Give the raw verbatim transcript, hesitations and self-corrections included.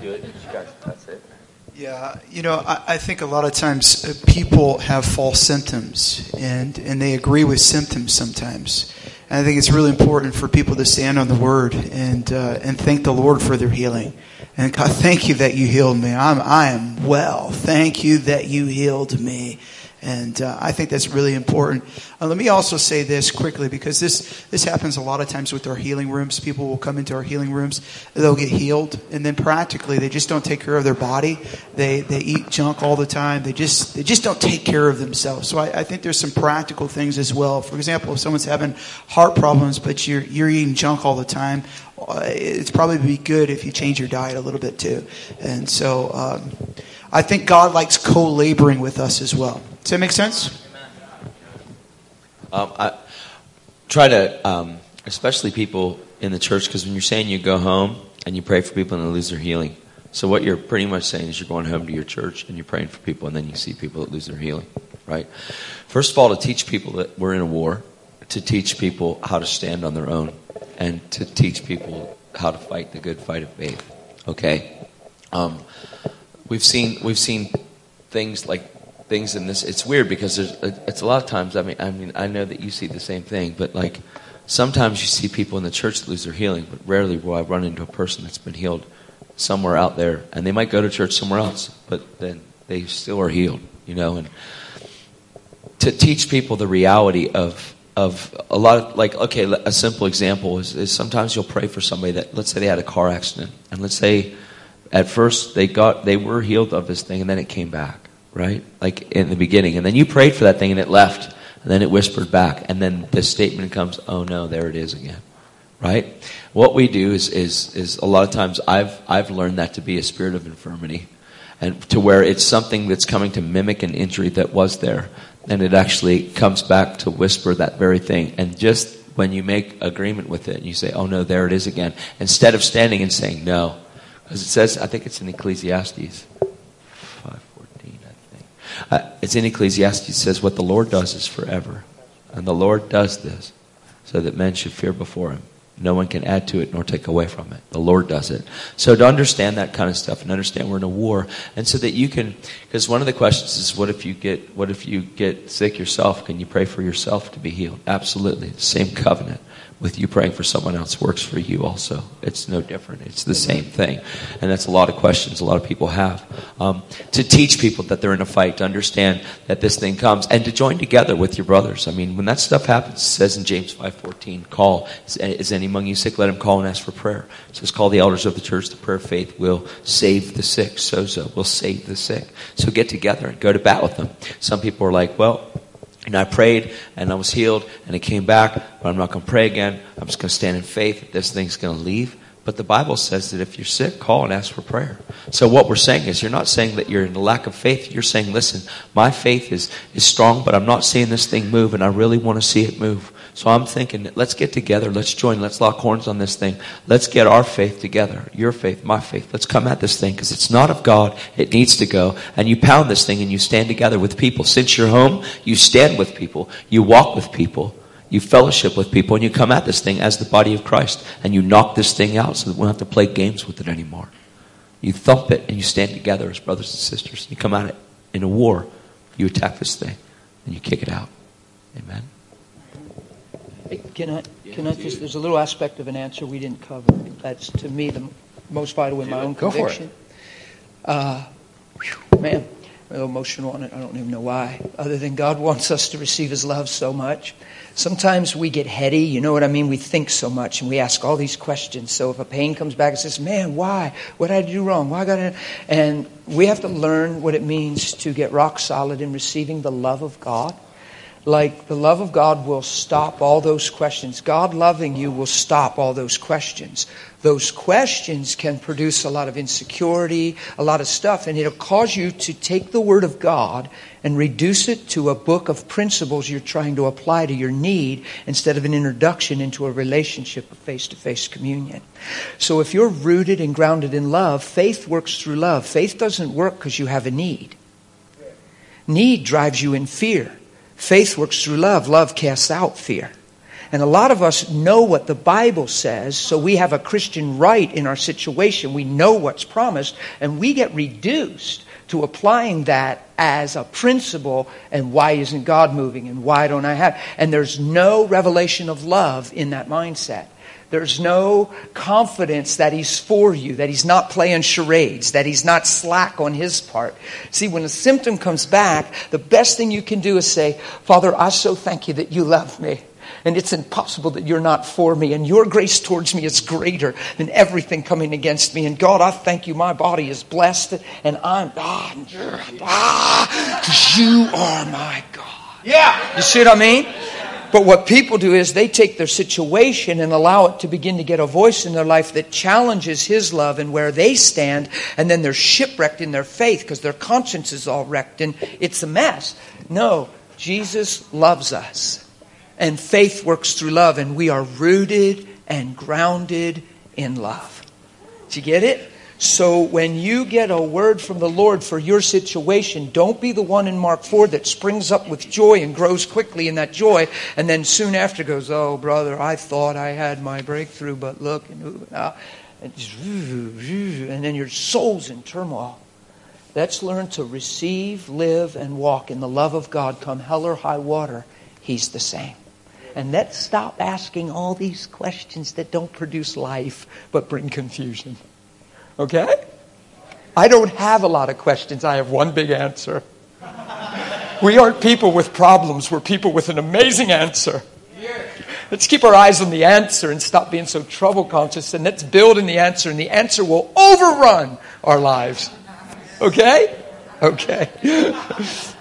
do it. You guys, that's it. Yeah, you know, I, I think a lot of times uh, people have false symptoms, and, and they agree with symptoms sometimes. And I think it's really important for people to stand on the Word and uh, and thank the Lord for their healing. And God, thank you that you healed me. I'm I am well. Thank you that you healed me. And uh, I think that's really important. Uh, let me also say this quickly, because this, this happens a lot of times with our healing rooms. People will come into our healing rooms, they'll get healed, and then practically they just don't take care of their body. They they eat junk all the time. They just they just don't take care of themselves. So I, I think there's some practical things as well. For example, if someone's having heart problems, but you're you're eating junk all the time, uh, it's probably be good if you change your diet a little bit too. And so um, I think God likes co-laboring with us as well. Does that make sense? Um, I try to, um, especially people in the church, because when you're saying you go home and you pray for people and they lose their healing. So what you're pretty much saying is you're going home to your church and you're praying for people, and then you see people that lose their healing, right? First of all, to teach people that we're in a war, to teach people how to stand on their own, and to teach people how to fight the good fight of faith, okay? Um, we've seen we've seen things like things in this. It's weird because there's it's a lot of times. I mean, I mean, I know that you see the same thing, but like sometimes you see people in the church that lose their healing, but rarely will I run into a person that's been healed somewhere out there, and they might go to church somewhere else, but then they still are healed, you know. And to teach people the reality of of a lot of, like, okay, a simple example is, is sometimes you'll pray for somebody that, let's say they had a car accident, and let's say at first they got they were healed of this thing, and then it came back. Right? Like in the beginning. And then you prayed for that thing and it left. And then it whispered back. And then the statement comes, oh no, there it is again. Right? What we do is is is a lot of times I've I've learned that to be a spirit of infirmity. And to where it's something that's coming to mimic an injury that was there. And it actually comes back to whisper that very thing. And just when you make agreement with it and you say, oh no, there it is again. Instead of standing and saying no. Because it says, I think it's in Ecclesiastes. Uh, it's in Ecclesiastes. It says, what the Lord does is forever. And the Lord does this so that men should fear before him. No one can add to it nor take away from it. The Lord does it. So to understand that kind of stuff and understand we're in a war, and so that you can, because one of the questions is, what if you get, what if you get sick yourself? Can you pray for yourself to be healed? Absolutely. The same covenant with you praying for someone else works for you also. It's no different. It's the same thing. And that's a lot of questions a lot of people have. Um, to teach people that they're in a fight, to understand that this thing comes, and to join together with your brothers. I mean, when that stuff happens, it says in James five fourteen, call. Is, is any among you sick? Let him call and ask for prayer. It says, call the elders of the church. The prayer of faith will save the sick. Sozo will save the sick. So get together and go to bat with them. Some people are like, well, and I prayed, and I was healed, and it came back, but I'm not going to pray again. I'm just going to stand in faith that this thing's going to leave. But the Bible says that if you're sick, call and ask for prayer. So what we're saying is, you're not saying that you're in a lack of faith. You're saying, listen, my faith is, is strong, but I'm not seeing this thing move, and I really want to see it move. So I'm thinking, let's get together. Let's join. Let's lock horns on this thing. Let's get our faith together. Your faith, my faith. Let's come at this thing, because it's not of God. It needs to go. And you pound this thing and you stand together with people. Since you're home, you stand with people. You walk with people. You fellowship with people. And you come at this thing as the body of Christ. And you knock this thing out so that we don't have to play games with it anymore. You thump it and you stand together as brothers and sisters. You come at it in a war. You attack this thing and you kick it out. Amen. Hey, can I, can I just, there's a little aspect of an answer we didn't cover. That's, to me, the most vital in my own Go conviction. Uh, man, I'm a little emotional on it. I don't even know why. Other than God wants us to receive his love so much. Sometimes we get heady, you know what I mean? We think so much and we ask all these questions. So if a pain comes back and says, man, why? What did I do wrong? Why got I? And we have to learn what it means to get rock solid in receiving the love of God. Like, the love of God will stop all those questions. God loving you will stop all those questions. Those questions can produce a lot of insecurity, a lot of stuff, and it'll cause you to take the Word of God and reduce it to a book of principles you're trying to apply to your need instead of an introduction into a relationship of face-to-face communion. So if you're rooted and grounded in love, faith works through love. Faith doesn't work because you have a need. Need drives you in fear. Faith works through love. Love casts out fear. And a lot of us know what the Bible says, so we have a Christian right in our situation. We know what's promised, and we get reduced to applying that as a principle, and why isn't God moving, and why don't I have? And there's no revelation of love in that mindset. There's no confidence that He's for you, that He's not playing charades, that He's not slack on His part. See, when a symptom comes back, the best thing you can do is say, Father, I so thank you that you love me. And it's impossible that you're not for me. And your grace towards me is greater than everything coming against me. And God, I thank you. My body is blessed. And I'm, ah, ah, you are my God. Yeah. You see what I mean? But what people do is they take their situation and allow it to begin to get a voice in their life that challenges His love and where they stand. And then they're shipwrecked in their faith because their conscience is all wrecked and it's a mess. No, Jesus loves us. And faith works through love, and we are rooted and grounded in love. Did you get it? So when you get a word from the Lord for your situation, don't be the one in Mark four that springs up with joy and grows quickly in that joy, and then soon after goes, oh, brother, I thought I had my breakthrough, but look, and, uh, and, just, and then your soul's in turmoil. Let's learn to receive, live, and walk in the love of God. Come hell or high water, He's the same. And let's stop asking all these questions that don't produce life, but bring confusion. Okay? I don't have a lot of questions. I have one big answer. We aren't people with problems. We're people with an amazing answer. Let's keep our eyes on the answer and stop being so trouble conscious. And let's build in the answer. And the answer will overrun our lives. Okay? Okay.